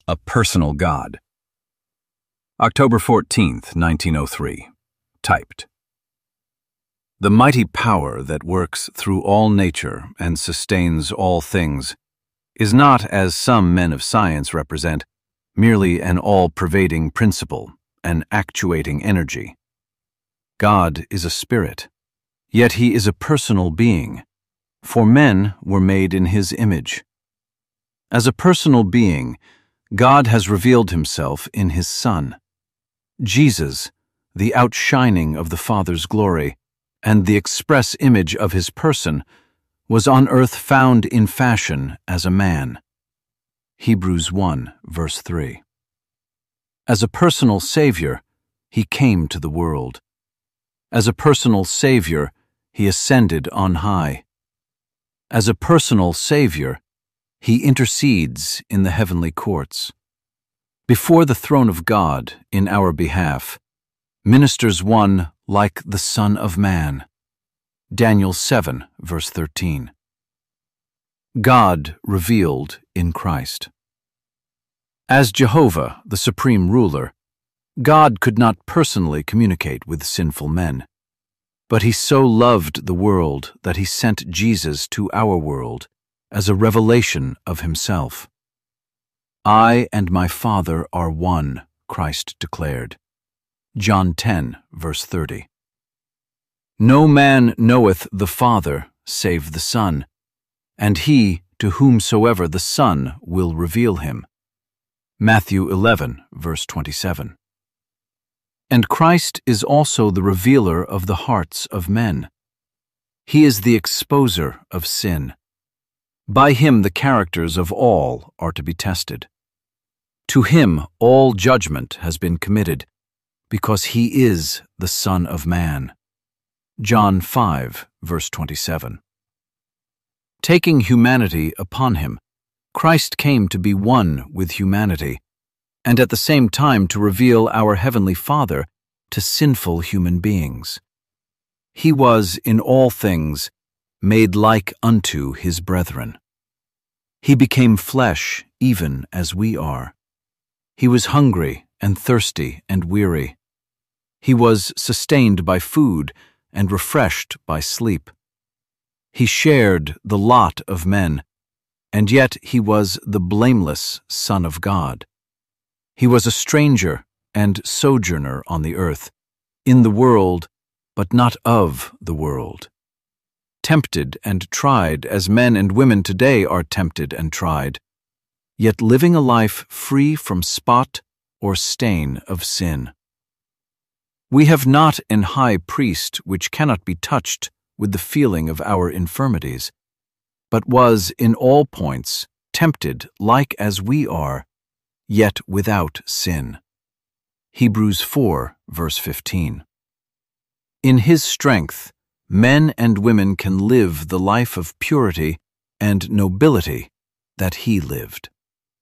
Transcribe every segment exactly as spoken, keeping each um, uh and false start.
A Personal God. October fourteenth, nineteen oh three. Typed. The mighty power that works through all nature and sustains all things is not, as some men of science represent, merely an all-pervading principle, an actuating energy. God is a spirit, yet he is a personal being, for men were made in his image. As a personal being, God has revealed himself in his Son. Jesus, the outshining of the Father's glory, and the express image of his person, was on earth found in fashion as a man. Hebrews one, verse three. As a personal Savior, he came to the world. As a personal Savior, he ascended on high. As a personal Savior, he intercedes in the heavenly courts. Before the throne of God, in our behalf, ministers one like the Son of Man. Daniel seven, verse thirteen. God revealed in Christ. As Jehovah, the supreme ruler, God could not personally communicate with sinful men, but he so loved the world that he sent Jesus to our world as a revelation of himself. I and my Father are one, Christ declared. John ten, verse thirty. No man knoweth the Father save the Son, and he to whomsoever the Son will reveal him. Matthew eleven, verse twenty-seven. And Christ is also the revealer of the hearts of men. He is the exposer of sin. By him the characters of all are to be tested. To him all judgment has been committed, because he is the Son of Man. John five, verse twenty-seven. Taking humanity upon him, Christ came to be one with humanity, and at the same time to reveal our Heavenly Father to sinful human beings. He was, in all things, made like unto his brethren. He became flesh even as we are. He was hungry and thirsty and weary. He was sustained by food and refreshed by sleep. He shared the lot of men, and yet he was the blameless Son of God. He was a stranger and sojourner on the earth, in the world, but not of the world. Tempted and tried as men and women today are tempted and tried, yet living a life free from spot or stain of sin. We have not an high priest which cannot be touched with the feeling of our infirmities, but was in all points tempted like as we are, yet without sin. Hebrews four, verse fifteen. In his strength, men and women can live the life of purity and nobility that he lived.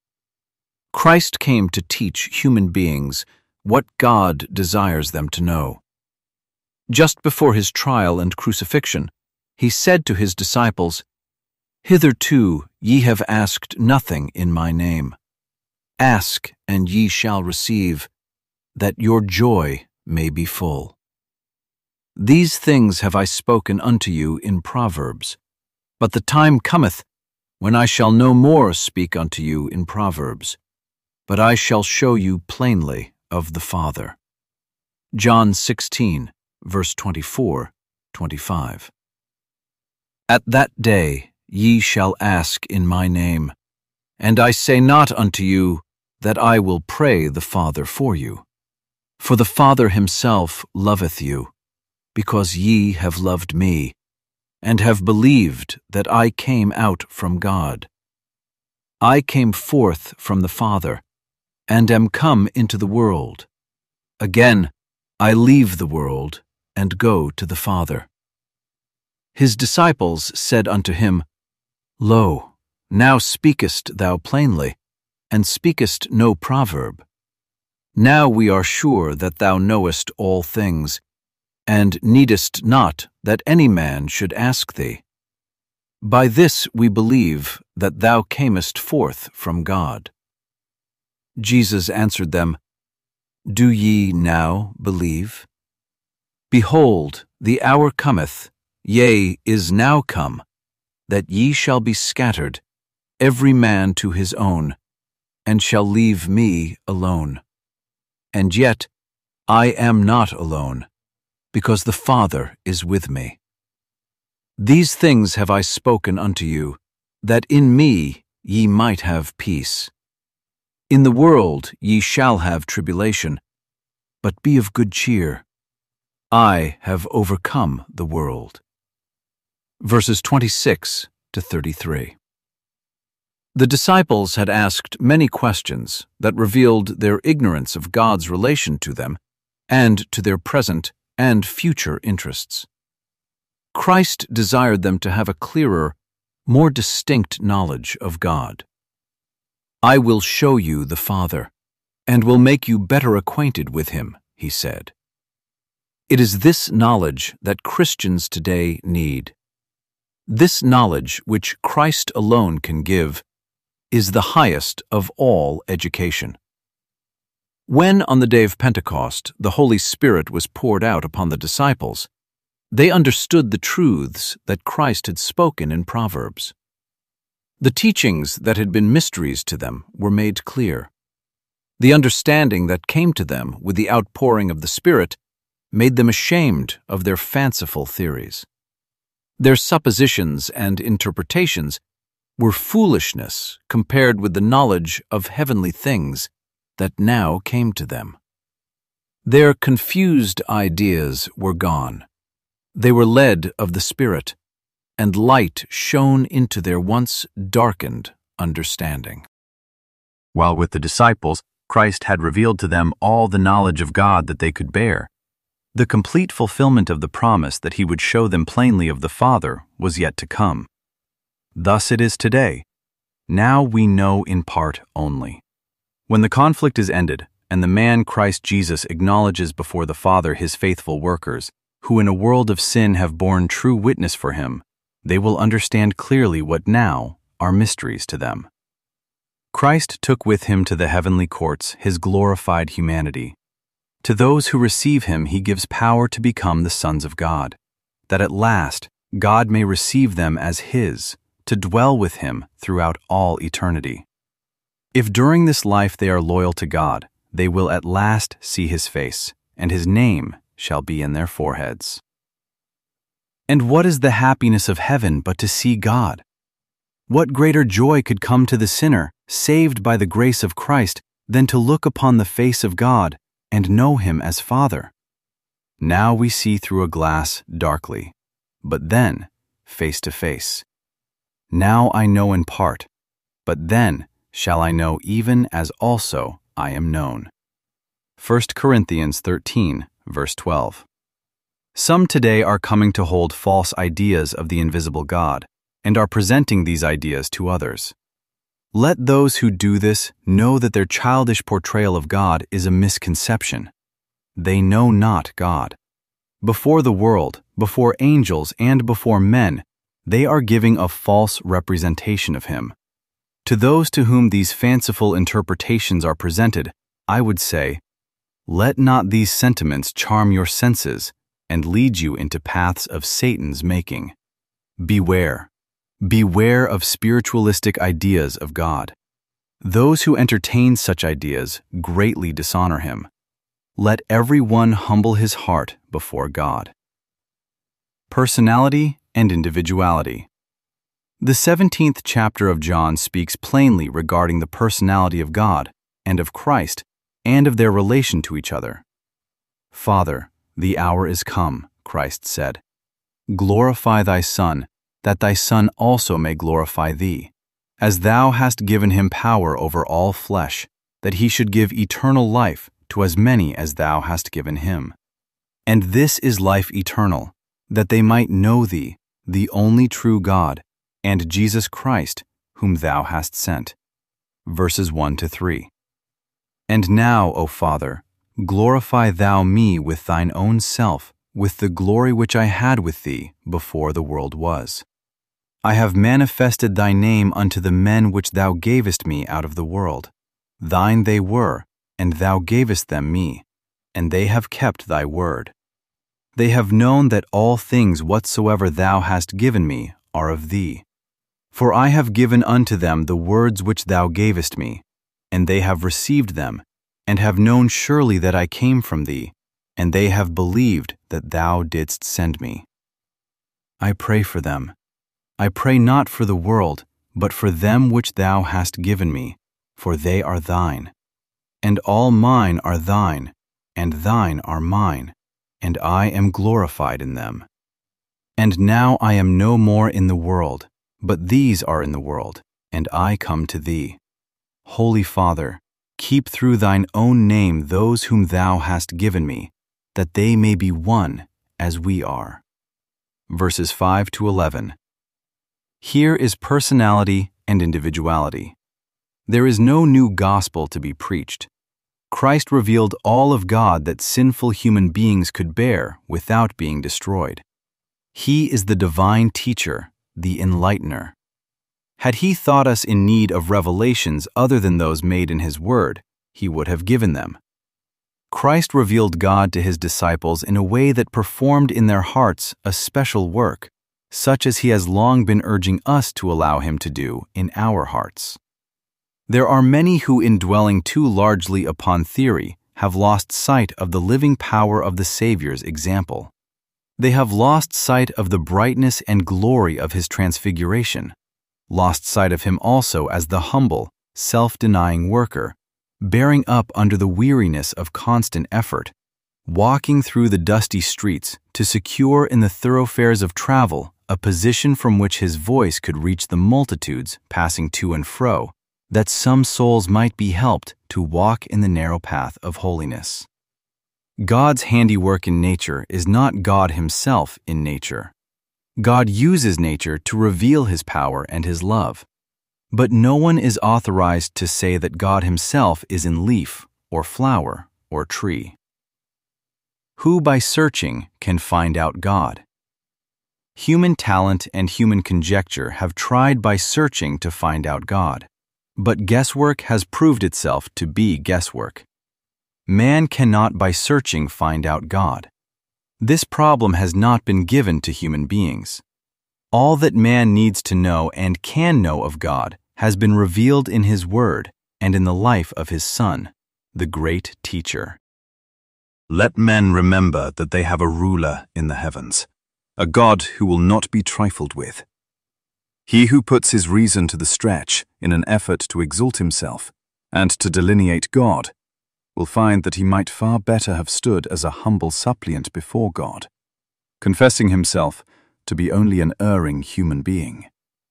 Christ came to teach human beings what God desires them to know. Just before his trial and crucifixion, he said to his disciples, "Hitherto ye have asked nothing in my name. Ask, and ye shall receive, that your joy may be full. These things have I spoken unto you in Proverbs, but the time cometh when I shall no more speak unto you in Proverbs, but I shall show you plainly of the Father." John sixteen, verse twenty-four, twenty-five. At that day ye shall ask in my name, and I say not unto you that I will pray the Father for you. For the Father himself loveth you, because ye have loved me, and have believed that I came out from God. I came forth from the Father, and am come into the world. Again, I leave the world, and go to the Father. His disciples said unto him, Lo, now speakest thou plainly, and speakest no proverb. Now we are sure that thou knowest all things, and needest not that any man should ask thee. By this we believe that thou camest forth from God. Jesus answered them, Do ye now believe? Behold, the hour cometh, yea, is now come, that ye shall be scattered, every man to his own, and shall leave me alone. And yet I am not alone, because the Father is with me. These things have I spoken unto you, that in me ye might have peace. In the world ye shall have tribulation, but be of good cheer. I have overcome the world. Verses twenty-six to thirty-three. The disciples had asked many questions that revealed their ignorance of God's relation to them and to their present and future interests. Christ desired them to have a clearer, more distinct knowledge of God. I will show you the Father, and will make you better acquainted with him, he said. It is this knowledge that Christians today need. This knowledge, which Christ alone can give, is the highest of all education. When, on the day of Pentecost, the Holy Spirit was poured out upon the disciples, they understood the truths that Christ had spoken in Proverbs. The teachings that had been mysteries to them were made clear. The understanding that came to them with the outpouring of the Spirit made them ashamed of their fanciful theories. Their suppositions and interpretations were foolishness compared with the knowledge of heavenly things that now came to them. Their confused ideas were gone. They were led of the Spirit, and light shone into their once darkened understanding. While with the disciples, Christ had revealed to them all the knowledge of God that they could bear. The complete fulfillment of the promise that he would show them plainly of the Father was yet to come. Thus it is today. Now we know in part only. When the conflict is ended, and the man Christ Jesus acknowledges before the Father his faithful workers, who in a world of sin have borne true witness for him, they will understand clearly what now are mysteries to them. Christ took with him to the heavenly courts his glorified humanity. To those who receive him he gives power to become the sons of God, that at last God may receive them as his, to dwell with him throughout all eternity. If during this life they are loyal to God, they will at last see his face, and his name shall be in their foreheads. And what is the happiness of heaven but to see God? What greater joy could come to the sinner, saved by the grace of Christ, than to look upon the face of God and know him as Father? Now we see through a glass darkly, but then face to face. Now I know in part, but then shall I know even as also I am known. First Corinthians thirteen, verse twelve. Some today are coming to hold false ideas of the invisible God, and are presenting these ideas to others. Let those who do this know that their childish portrayal of God is a misconception. They know not God. Before the world, before angels, and before men, they are giving a false representation of him. To those to whom these fanciful interpretations are presented, I would say, let not these sentiments charm your senses and lead you into paths of Satan's making. Beware. Beware of spiritualistic ideas of God. Those who entertain such ideas greatly dishonor him. Let every one humble his heart before God. Personality and individuality. The seventeenth chapter of John speaks plainly regarding the personality of God and of Christ and of their relation to each other. Father, the hour is come, Christ said. Glorify thy Son, that thy Son also may glorify thee, as thou hast given him power over all flesh, that he should give eternal life to as many as thou hast given him. And this is life eternal, that they might know thee, the only true God, and Jesus Christ, whom thou hast sent. Verses one to three. And now, O Father, glorify thou me with thine own self, with the glory which I had with thee before the world was. I have manifested thy name unto the men which thou gavest me out of the world. Thine they were, and thou gavest them me, and they have kept thy word. They have known that all things whatsoever thou hast given me are of thee. For I have given unto them the words which thou gavest me, and they have received them, and have known surely that I came from thee, and they have believed that thou didst send me. I pray for them. I pray not for the world, but for them which thou hast given me, for they are thine. And all mine are thine, and thine are mine, and I am glorified in them. And now I am no more in the world, but these are in the world, and I come to thee. Holy Father, keep through thine own name those whom thou hast given me, that they may be one as we are. Verses five to eleven. Here is personality and individuality. There is no new gospel to be preached. Christ revealed all of God that sinful human beings could bear without being destroyed. He is the divine teacher, the enlightener. Had he thought us in need of revelations other than those made in his word, he would have given them. Christ revealed God to his disciples in a way that performed in their hearts a special work, such as he has long been urging us to allow him to do in our hearts. There are many who, in dwelling too largely upon theory, have lost sight of the living power of the Savior's example. They have lost sight of the brightness and glory of his transfiguration, lost sight of him also as the humble, self-denying worker, bearing up under the weariness of constant effort, walking through the dusty streets to secure in the thoroughfares of travel a position from which his voice could reach the multitudes passing to and fro, that some souls might be helped to walk in the narrow path of holiness. God's handiwork in nature is not God himself in nature. God uses nature to reveal his power and his love. But no one is authorized to say that God himself is in leaf, or flower, or tree. Who by searching can find out God? Human talent and human conjecture have tried by searching to find out God. But guesswork has proved itself to be guesswork. Man cannot by searching find out God. This problem has not been given to human beings. All that man needs to know and can know of God has been revealed in his word and in the life of his Son, the great teacher. Let men remember that they have a ruler in the heavens, a God who will not be trifled with. He who puts his reason to the stretch in an effort to exalt himself and to delineate God will find that he might far better have stood as a humble suppliant before God, confessing himself to be only an erring human being.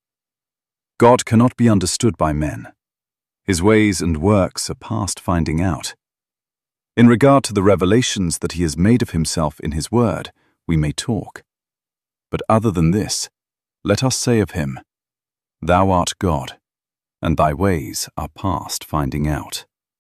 God cannot be understood by men. His ways and works are past finding out. In regard to the revelations that he has made of himself in his word, we may talk. But other than this, let us say of him, Thou art God, and thy ways are past finding out.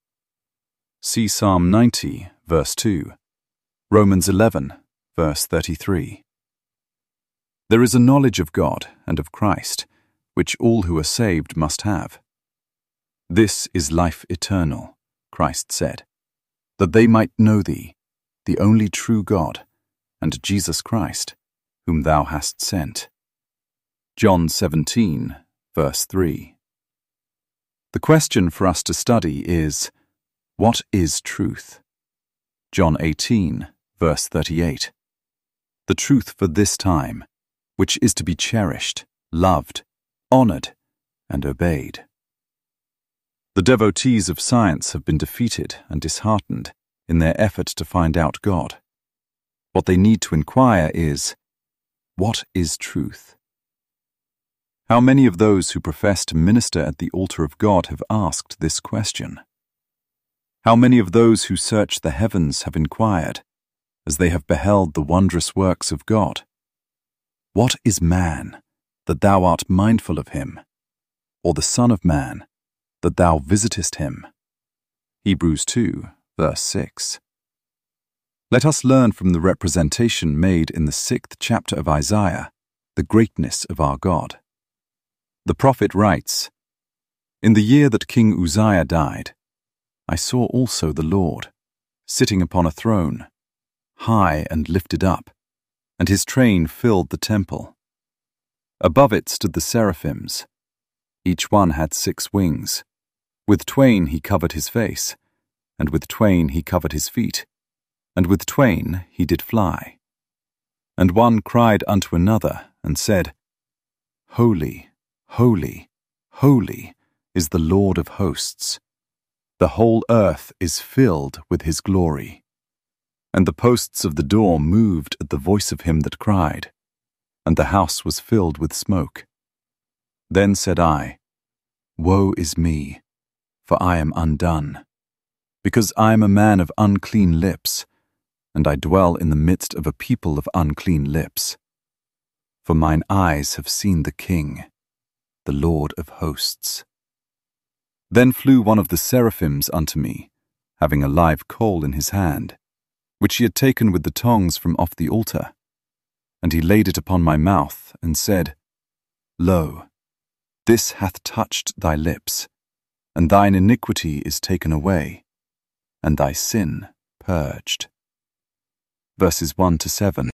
See Psalm ninety, verse two, Romans eleven, verse thirty-three. There is a knowledge of God and of Christ, which all who are saved must have. This is life eternal, Christ said, that they might know thee, the only true God, and Jesus Christ, whom thou hast sent. John seventeen, verse three. The question for us to study is, what is truth? John eighteen, verse thirty-eight. The truth for this time, which is to be cherished, loved, honored, and obeyed. The devotees of science have been defeated and disheartened in their effort to find out God. What they need to inquire is, what is truth? How many of those who profess to minister at the altar of God have asked this question? How many of those who search the heavens have inquired, as they have beheld the wondrous works of God? What is man, that thou art mindful of him, or the Son of Man, that thou visitest him? Hebrews two, verse six. Let us learn from the representation made in the sixth chapter of Isaiah the greatness of our God. The prophet writes, In the year that King Uzziah died, I saw also the Lord, sitting upon a throne, high and lifted up, and his train filled the temple. Above it stood the seraphims. Each one had six wings. With twain he covered his face, and with twain he covered his feet, and with twain he did fly. And one cried unto another, and said, Holy, holy, holy is the Lord of hosts. The whole earth is filled with his glory. And the posts of the door moved at the voice of him that cried, and the house was filled with smoke. Then said I, Woe is me, for I am undone, because I am a man of unclean lips, and I dwell in the midst of a people of unclean lips. For mine eyes have seen the King, the Lord of hosts. Then flew one of the seraphims unto me, having a live coal in his hand, which he had taken with the tongs from off the altar. And he laid it upon my mouth, and said, Lo, this hath touched thy lips, and thine iniquity is taken away, and thy sin purged. Verses one to seven.